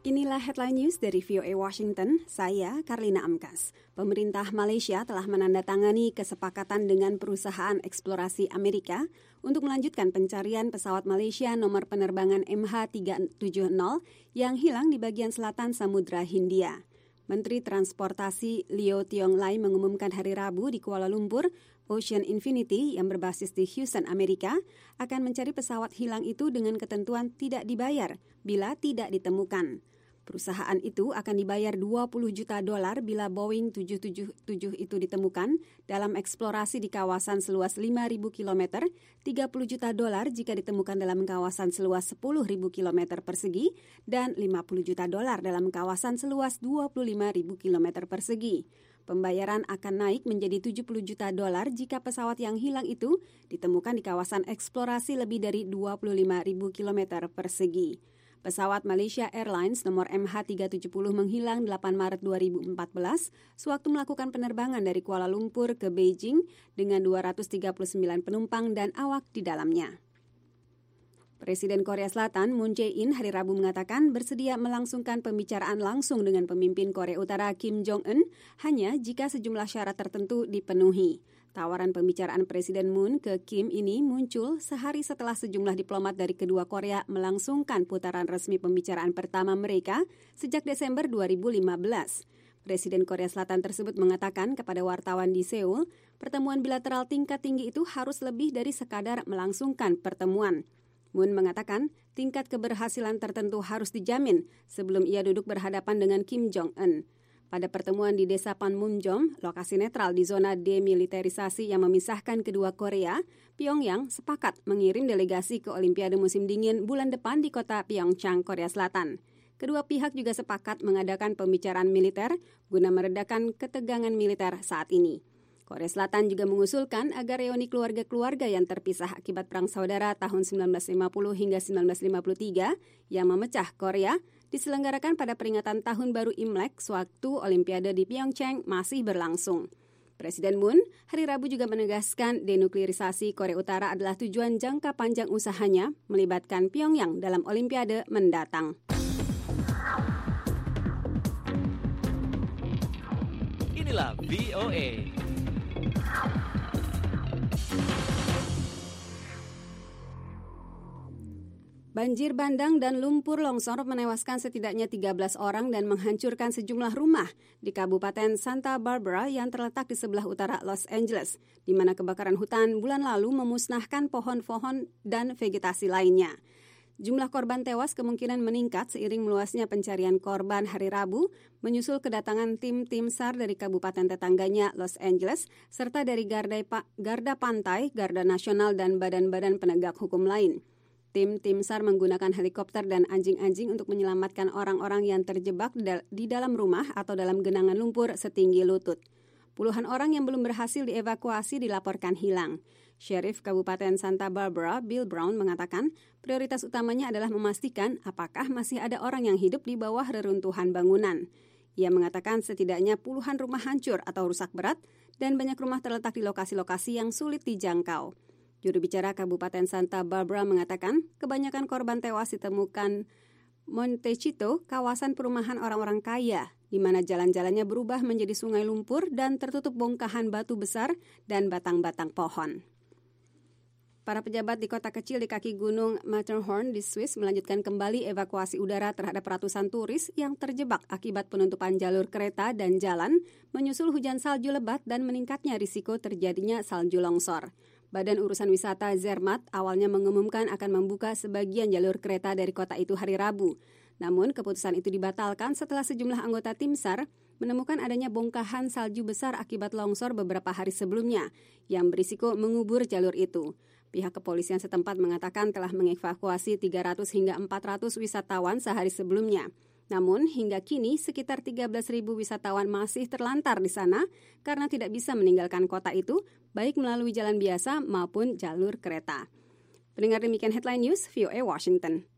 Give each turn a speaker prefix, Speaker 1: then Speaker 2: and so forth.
Speaker 1: Inilah headline news dari VOA Washington, saya Karlina Amkas. Pemerintah Malaysia telah menandatangani kesepakatan dengan perusahaan eksplorasi Amerika untuk melanjutkan pencarian pesawat Malaysia nomor penerbangan MH370 yang hilang di bagian selatan Samudra Hindia. Menteri Transportasi Leo Tiong Lai mengumumkan hari Rabu di Kuala Lumpur, Ocean Infinity yang berbasis di Houston, Amerika, akan mencari pesawat hilang itu dengan ketentuan tidak dibayar bila tidak ditemukan. Perusahaan itu akan dibayar $20 juta bila Boeing 777 itu ditemukan dalam eksplorasi di kawasan seluas 5.000 km, $30 juta jika ditemukan dalam kawasan seluas 10.000 km persegi, dan $50 juta dalam kawasan seluas 25.000 km persegi. Pembayaran akan naik menjadi $70 juta jika pesawat yang hilang itu ditemukan di kawasan eksplorasi lebih dari 25.000 km persegi. Pesawat Malaysia Airlines nomor MH370 menghilang 8 Maret 2014 sewaktu melakukan penerbangan dari Kuala Lumpur ke Beijing dengan 239 penumpang dan awak di dalamnya. Presiden Korea Selatan Moon Jae-in hari Rabu mengatakan bersedia melangsungkan pembicaraan langsung dengan pemimpin Korea Utara Kim Jong-un hanya jika sejumlah syarat tertentu dipenuhi. Tawaran pembicaraan Presiden Moon ke Kim ini muncul sehari setelah sejumlah diplomat dari kedua Korea melangsungkan putaran resmi pembicaraan pertama mereka sejak Desember 2015. Presiden Korea Selatan tersebut mengatakan kepada wartawan di Seoul, pertemuan bilateral tingkat tinggi itu harus lebih dari sekadar melangsungkan pertemuan. Moon mengatakan tingkat keberhasilan tertentu harus dijamin sebelum ia duduk berhadapan dengan Kim Jong-un. Pada pertemuan di Desa Panmunjom, lokasi netral di zona demilitarisasi yang memisahkan kedua Korea, Pyongyang sepakat mengirim delegasi ke Olimpiade musim dingin bulan depan di kota Pyeongchang, Korea Selatan. Kedua pihak juga sepakat mengadakan pembicaraan militer guna meredakan ketegangan militer saat ini. Korea Selatan juga mengusulkan agar reuni keluarga-keluarga yang terpisah akibat Perang Saudara tahun 1950 hingga 1953 yang memecah Korea diselenggarakan pada peringatan Tahun Baru Imlek sewaktu Olimpiade di Pyeongchang masih berlangsung. Presiden Moon hari Rabu juga menegaskan denuklearisasi Korea Utara adalah tujuan jangka panjang usahanya melibatkan Pyongyang dalam Olimpiade mendatang.
Speaker 2: Inilah VOA.
Speaker 1: Banjir bandang dan lumpur longsor menewaskan setidaknya 13 orang dan menghancurkan sejumlah rumah di Kabupaten Santa Barbara yang terletak di sebelah utara Los Angeles, di mana kebakaran hutan bulan lalu memusnahkan pohon-pohon dan vegetasi lainnya. Jumlah korban tewas kemungkinan meningkat seiring meluasnya pencarian korban hari Rabu, menyusul kedatangan tim-tim SAR dari kabupaten tetangganya Los Angeles, serta dari Garda Pantai, Garda Nasional, dan badan-badan penegak hukum lain. Tim SAR menggunakan helikopter dan anjing-anjing untuk menyelamatkan orang-orang yang terjebak di dalam rumah atau dalam genangan lumpur setinggi lutut. Puluhan orang yang belum berhasil dievakuasi dilaporkan hilang. Sheriff Kabupaten Santa Barbara, Bill Brown, mengatakan prioritas utamanya adalah memastikan apakah masih ada orang yang hidup di bawah reruntuhan bangunan. Ia mengatakan setidaknya puluhan rumah hancur atau rusak berat dan banyak rumah terletak di lokasi-lokasi yang sulit dijangkau. Juru bicara Kabupaten Santa Barbara mengatakan kebanyakan korban tewas ditemukan Montecito, kawasan perumahan orang-orang kaya, di mana jalan-jalannya berubah menjadi sungai lumpur dan tertutup bongkahan batu besar dan batang-batang pohon. Para pejabat di kota kecil di kaki gunung Matterhorn di Swiss melanjutkan kembali evakuasi udara terhadap ratusan turis yang terjebak akibat penutupan jalur kereta dan jalan, menyusul hujan salju lebat dan meningkatnya risiko terjadinya salju longsor. Badan Urusan Wisata Zermatt awalnya mengumumkan akan membuka sebagian jalur kereta dari kota itu hari Rabu. Namun, keputusan itu dibatalkan setelah sejumlah anggota tim SAR menemukan adanya bongkahan salju besar akibat longsor beberapa hari sebelumnya yang berisiko mengubur jalur itu. Pihak kepolisian setempat mengatakan telah mengevakuasi 300 hingga 400 wisatawan sehari sebelumnya. Namun, hingga kini sekitar 13.000 wisatawan masih terlantar di sana karena tidak bisa meninggalkan kota itu, baik melalui jalan biasa maupun jalur kereta. Pendengar demikian Headline News, VOA Washington.